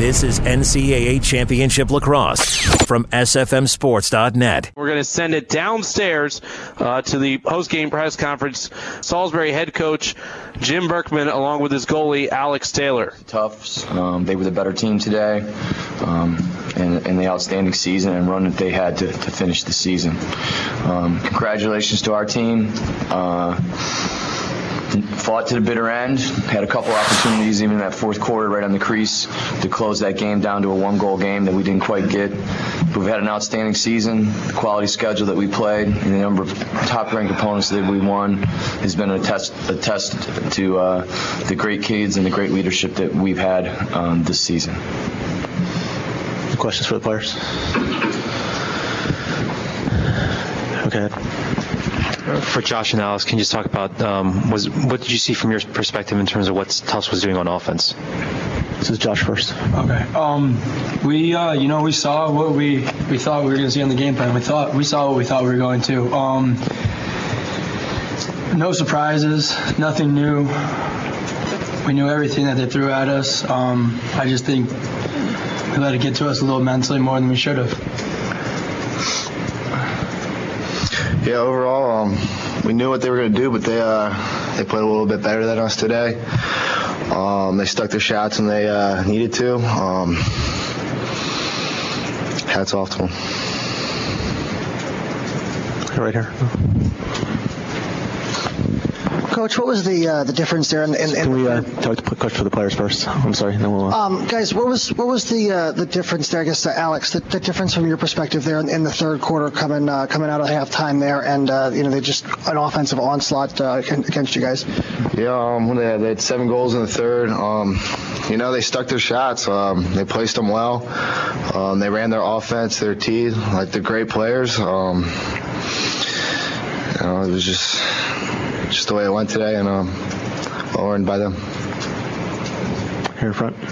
This is NCAA Championship Lacrosse from SFMSports.net. We're going to send it downstairs to the post-game press conference. Salisbury head coach Jim Berkman along with his goalie Alex Taylor. Tufts, they were the better team today, and the outstanding season and run that they had to finish the season. Congratulations to our team. Fought to the bitter end, had a couple opportunities even in that fourth quarter right on the crease to close that game down to a one-goal game that we didn't quite get. But we've had an outstanding season. The quality schedule that we played and the number of top-ranked opponents that we won has been a test to the great kids and the great leadership that we've had this season. Questions for the players? Okay. For Josh and Alex, can you just talk about what did you see from your perspective in terms of what Tufts was doing on offense? This is Josh first. Okay. We saw what we thought we were going to see on the game plan. We saw what we thought we were going to. No surprises, nothing new. We knew everything that they threw at us. I just think they let it get to us a little mentally more than we should have. Yeah, overall, we knew what they were going to do, but they played a little bit better than us today. They stuck their shots when they needed to. Hats off to them. Right here. Coach, what was the difference there? Can we talk to question for the players first? I'm sorry. Then we'll. Guys, what was the difference there? I guess Alex, the difference from your perspective there in the third quarter coming out of halftime there, and they just an offensive onslaught against you guys. Yeah, when they had 7 goals in the third. They stuck their shots. They placed them well. They ran their offense, their T, like they're great players. It was just the way it went today, and well earned by them. Here in front.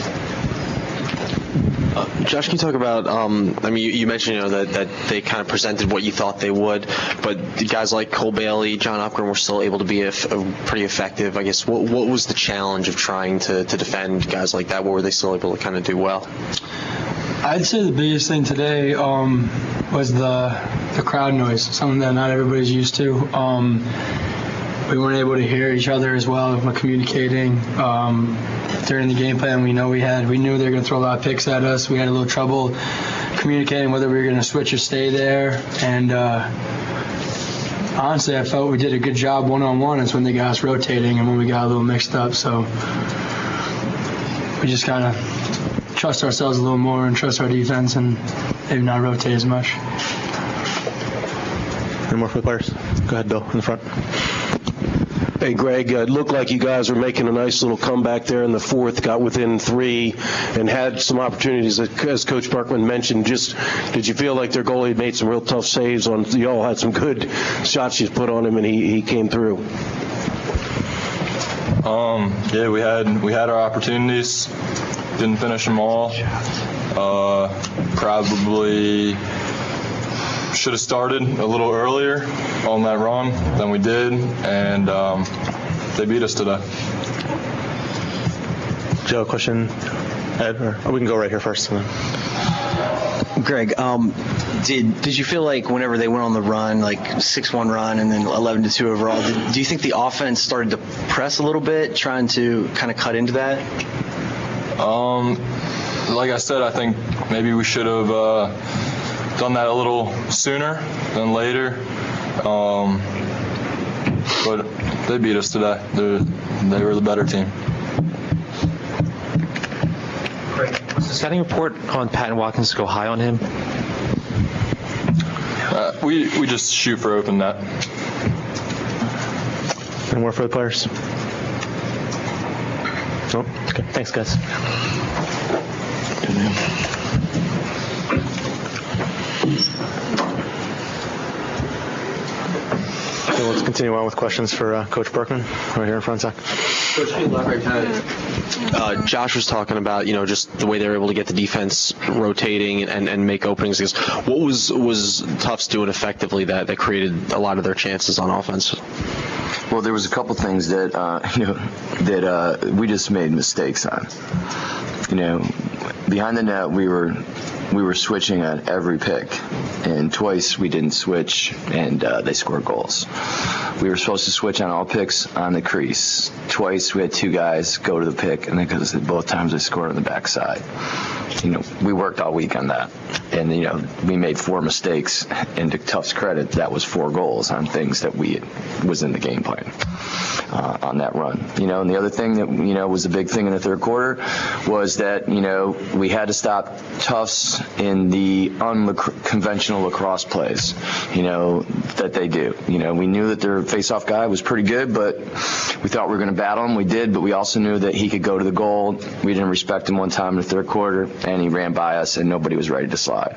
Josh, can you talk about, you mentioned, that they kind of presented what you thought they would, but guys like Cole Bailey, John Upgren were still able to be pretty effective. I guess, what was the challenge of trying to defend guys like that? What were they still able to kind of do well? I'd say the biggest thing today was the crowd noise, something that not everybody's used to. We weren't able to hear each other as well when communicating during the game plan. We knew they were going to throw a lot of picks at us. We had a little trouble communicating whether we were going to switch or stay there. And honestly, I felt we did a good job one-on-one. It's when they got us rotating and when we got a little mixed up. So we just kind of trust ourselves a little more and trust our defense and maybe not rotate as much. Any more for the players? Go ahead, Bill, in the front. Hey, Greg, it looked like you guys were making a nice little comeback there in the fourth, got within 3, and had some opportunities, as Coach Berkman mentioned. Just did you feel like their goalie made some real tough saves on? You all had some good shots you put on him, and he came through. Yeah, we had our opportunities, didn't finish them all. Probably should have started a little earlier on that run than we did, and they beat us today. Joe, question? Ed, or we can go right here first. Greg, did you feel like whenever they went on the run, like 6-1 run and then 11-2 overall, do you think the offense started to press a little bit, trying to kind of cut into that? Like I said, I think maybe we should have done that a little sooner than later, but they beat us today. They were the better team. Was the scouting report on Patton Watkins go high on him? We just shoot for open net. Any more for the players? Nope. Okay. Thanks, guys. Good man. Okay, let's continue on with questions for Coach Berkman, right here in front, Zach. Josh was talking about, just the way they were able to get the defense rotating and make openings. What was Tufts doing effectively that created a lot of their chances on offense? Well, there was a couple things that we just made mistakes on. behind the net, we were switching at every pick, and twice we didn't switch, and they scored goals. We were supposed to switch on all picks on the crease. Twice we had two guys go to the pick, and because both times they scored on the backside. We worked all week on that, and we made 4 mistakes. And to Tufts' credit, that was 4 goals on things that was in the game plan on that run. And the other thing that was a big thing in the third quarter was that we had to stop Tufts in the unconventional lacrosse plays, that they do. We knew that their face-off guy was pretty good, but we thought we were going to battle him. We did, but we also knew that he could go to the goal. We didn't respect him one time in the third quarter, and he ran by us, and nobody was ready to slide.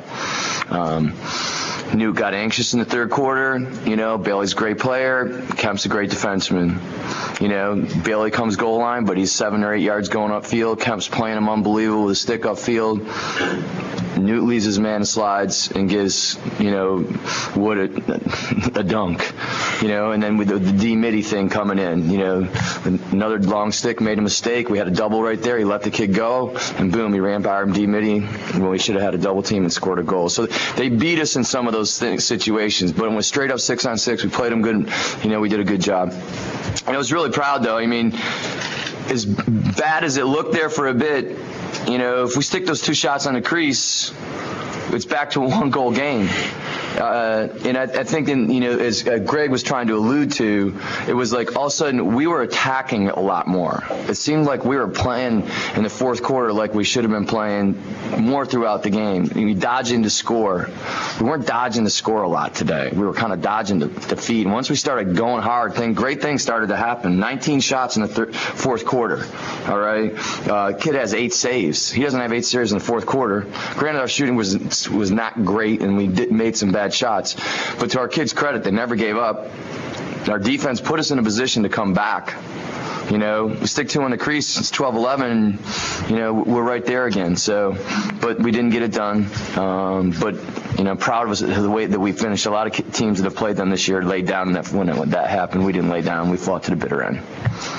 Newt got anxious in the third quarter. Bailey's a great player. Kemp's a great defenseman. Bailey comes goal line, but he's 7 or 8 yards going upfield. Kemp's playing him unbelievable with a stick upfield. Newt leaves his man and slides and gives, Wood a dunk, and then with the D-Mitty thing coming in, another long stick made a mistake. We had a double right there. He let the kid go, and boom, he ran by him D-Mitty when we should have had a double team and scored a goal. So they beat us in some of those situations, but when it was straight up 6-on-6, we played them good. We did a good job. And I was really proud, though. As bad as it looked there for a bit, if we stick those 2 shots on the crease, it's back to a 1-goal game. And I think, as Greg was trying to allude to, it was like all of a sudden we were attacking a lot more. It seemed like we were playing in the fourth quarter like we should have been playing more throughout the game. Dodging to score. We weren't dodging to score a lot today. We were kind of dodging to feed. And once we started going hard, great things started to happen. 19 shots in the fourth quarter. All right? Kid has 8 saves. He doesn't have 8 saves in the fourth quarter. Granted, our shooting was not great, and we made some bad shots, but to our kids' credit, they never gave up. Our defense put us in a position to come back. We stick 2 on the crease, it's 12-11, we're right there again. So, but we didn't get it done. But proud of us the way that we finished. A lot of teams that have played them this year laid down, and when that happened, we didn't lay down. We fought to the bitter end.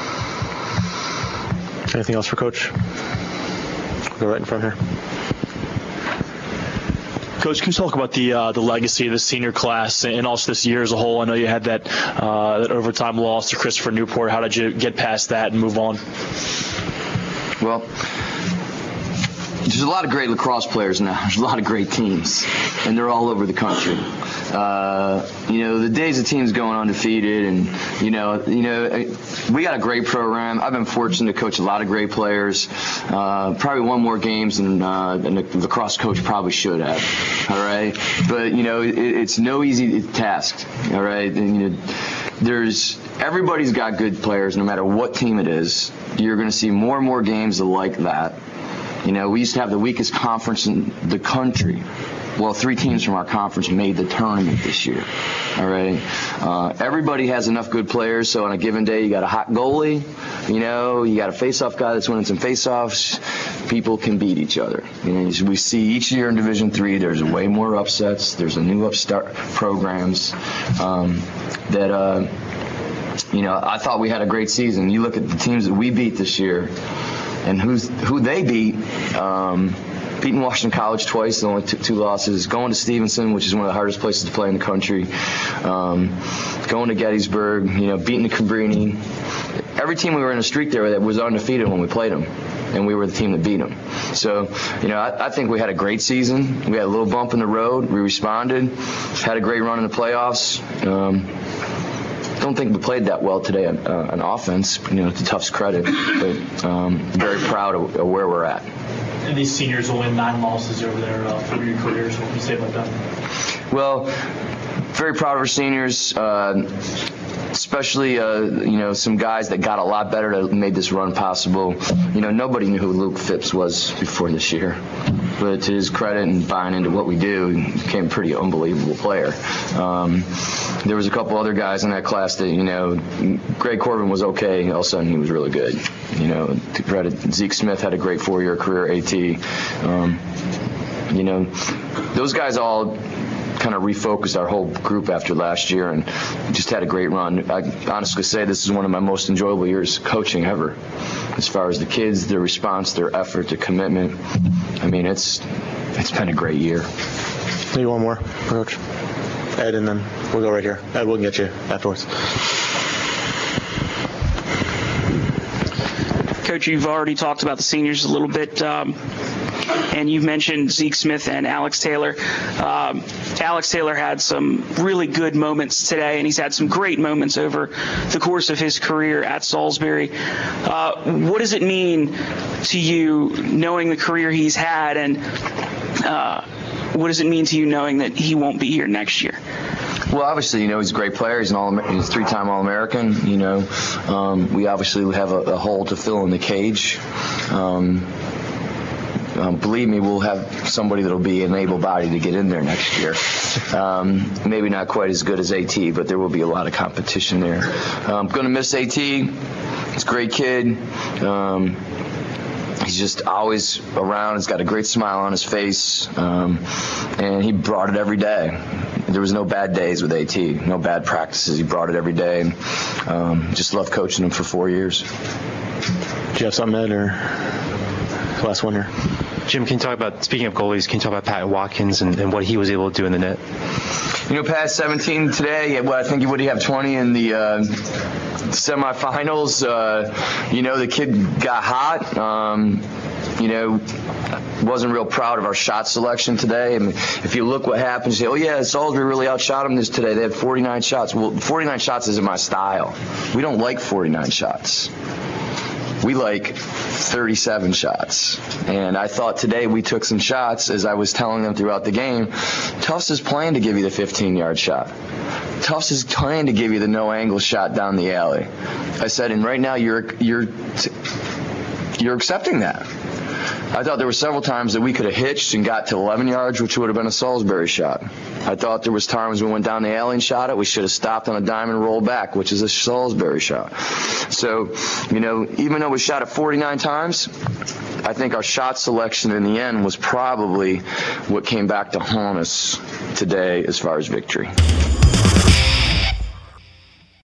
Anything else for Coach? We'll go right in front here. Coach, can you talk about the legacy of the senior class and also this year as a whole? I know you had that overtime loss to Christopher Newport. How did you get past that and move on? Well, there's a lot of great lacrosse players now. There's a lot of great teams, and they're all over the country. The days of teams going undefeated, and we got a great program. I've been fortunate to coach a lot of great players. Probably won more games than the lacrosse coach probably should have. All right, but it's no easy task. All right, and, everybody's got good players, no matter what team it is. You're going to see more and more games like that. We used to have the weakest conference in the country. Well, 3 teams from our conference made the tournament this year. All right. Everybody has enough good players, so on a given day, you got a hot goalie. You got a face-off guy that's winning some face-offs. People can beat each other. We see each year in Division III, there's way more upsets. There's a new upstart programs that. I thought we had a great season. You look at the teams that we beat this year, and who they beat. Beating Washington College twice, only 2 losses. Going to Stevenson, which is one of the hardest places to play in the country. Going to Gettysburg, beating the Cabrini. Every team we were in a streak there that was undefeated when we played them, and we were the team that beat them. So, I think we had a great season. We had a little bump in the road. We responded. Had a great run in the playoffs. Don't think we played that well today on offense, to Tufts' credit, but very proud of where we're at. And these seniors will win 9 losses over their 3-year careers. What can you say about that? Well, very proud of our seniors, especially some guys that got a lot better that made this run possible. Nobody knew who Luke Phipps was before this year, but to his credit and buying into what we do, he became a pretty unbelievable player. There was a couple other guys in that class that, Greg Corbin was okay. All of a sudden, he was really good. To credit, Zeke Smith had a great 4-year career at AT. Those guys all kind of refocused our whole group after last year and just had a great run. I honestly say this is one of my most enjoyable years coaching ever. As far as the kids, their response, their effort, their commitment. I mean, it's been a great year. Maybe one more, Coach. Ed, and then we'll go right here. Ed, we'll get you afterwards. Coach, you've already talked about the seniors a little bit, and you've mentioned Zeke Smith and Alex Taylor. Alex Taylor had some really good moments today, and he's had some great moments over the course of his career at Salisbury. What does it mean to you knowing the career he's had, and what does it mean to you knowing that he won't be here next year? Well, obviously, he's a great player. He's he's a three-time All-American. We obviously have a hole to fill in the cage. Believe me, we'll have somebody that'll be an able-bodied to get in there next year. Maybe not quite as good as AT, but there will be a lot of competition there. I'm going to miss AT. He's a great kid. He's just always around. He's got a great smile on his face, and he brought it every day. There was no bad days with AT, no bad practices. He brought it every day. Just loved coaching him for 4 years. Do you have something, Ed, or last one here? Jim, can you talk about, speaking of goalies, can you talk about Pat Watkins and what he was able to do in the net? Pat, 17 today. Well, I think he would have 20 in the semifinals. The kid got hot. Wasn't real proud of our shot selection today. I mean, if you look what happened, you say, oh yeah, Salisbury really outshot them this today. They had 49 shots. Well, 49 shots isn't my style. We don't like 49 shots. We like 37 shots. And I thought today we took some shots, as I was telling them throughout the game. Tufts is playing to give you the 15-yard shot. Tufts is playing to give you the no-angle shot down the alley. I said, and right now you're accepting that. I thought there were several times that we could have hitched and got to 11 yards, which would have been a Salisbury shot. I thought there was times we went down the alley and shot it. We should have stopped on a dime and rolled back, which is a Salisbury shot. So, even though we shot it 49 times, I think our shot selection in the end was probably what came back to haunt us today as far as victory.